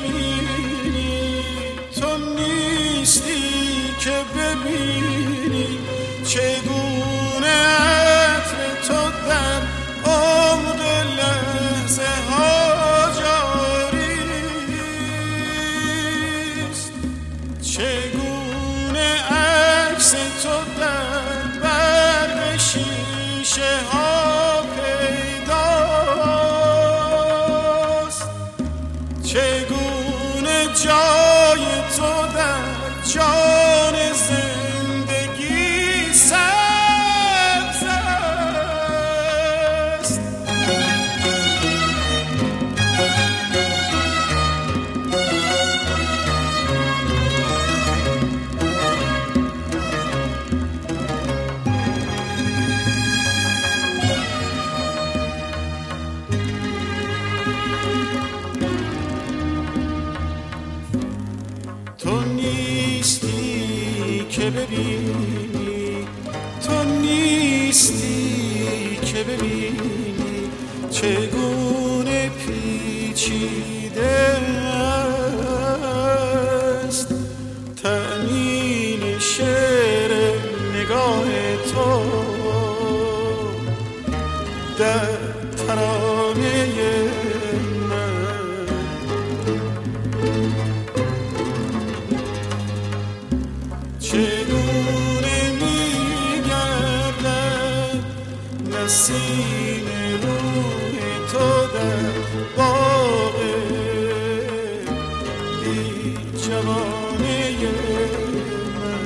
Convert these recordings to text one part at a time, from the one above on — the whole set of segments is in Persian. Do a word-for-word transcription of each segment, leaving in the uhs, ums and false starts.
ببینی، تو نیستی که ببینی چگونه عطر تو در عمق لحظه ها جاری است، چگونه عکس تو در برق شیشه ها پیداست، چگونه جای تو در جان زندگی سبز است. تو نیستی که ببینی، تو نیستی که ببینی چگونه پیچیده است تأمین شعر نگاه تو در ترانه چگونه میگردد نسیم روح تو در باغ بی جوانه من.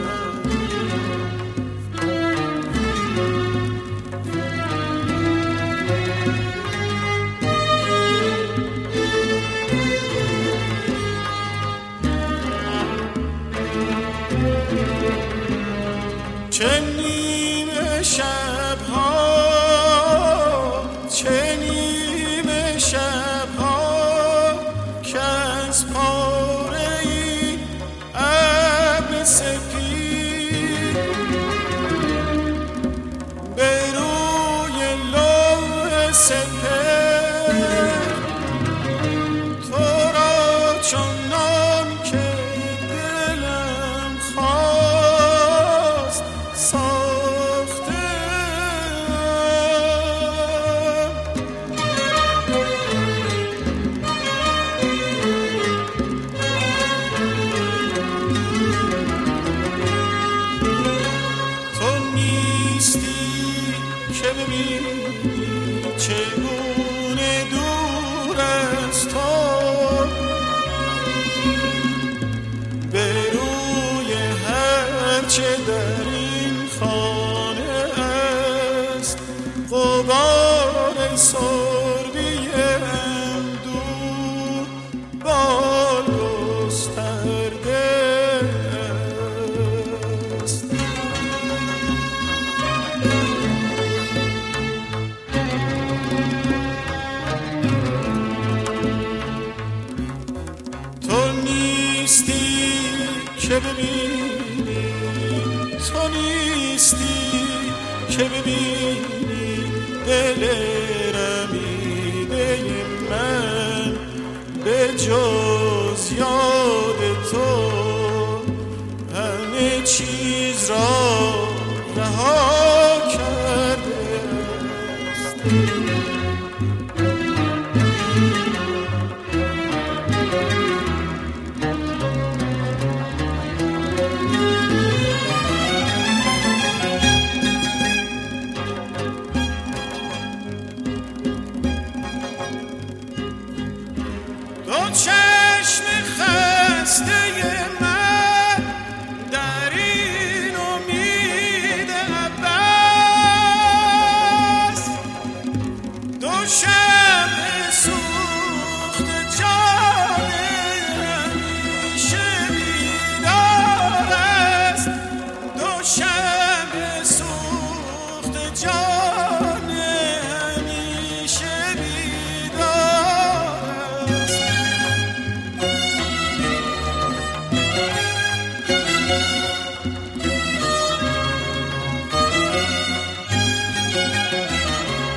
چه نیمه شبها، چه نیمه شبها که از پاره ای ابر سپید به روی لوح سپهر تو را چنان که دلم خواست ساخته. تو نیستی که ببینی چگونه دور از تو به روی هرچه در این خانه است غبار سربی اندوه بال گسترده است. تو نیستی که ببینی، تو نیستی که ببینی دل رمیده من به جز یاد تو همه چیز را رها کرده است. دو چشم خسته من در این امید عباس، دو شمع سوخت جان همیشه بیدار است، دو شمع سوخت جان همیشه بیدار است.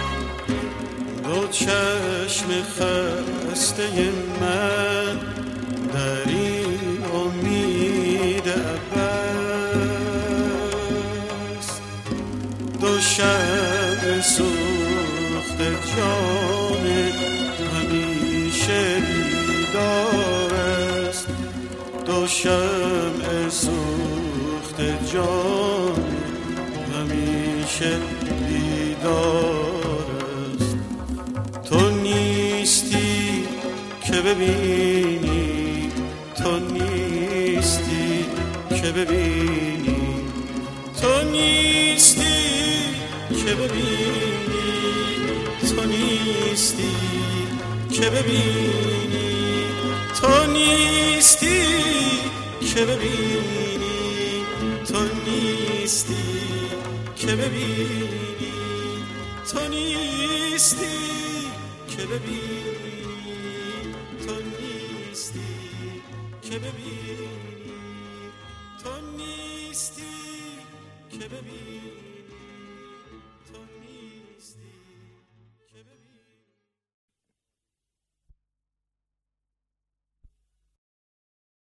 دو چشم خسته من شمع سوخت جان همیشه بیدار است، دو شمع سوخت جان همیشه بیدار است. تو نیستی که ببینی، تو نیستی که ببینی، تو نیستی که ببینی، تو نیستی که ببینی، تو نیستی که ببینی، تو نیستی که ببینی، تو نیستی که ببینی، تو نیستی که ببینی، تو نیستی که ببینی.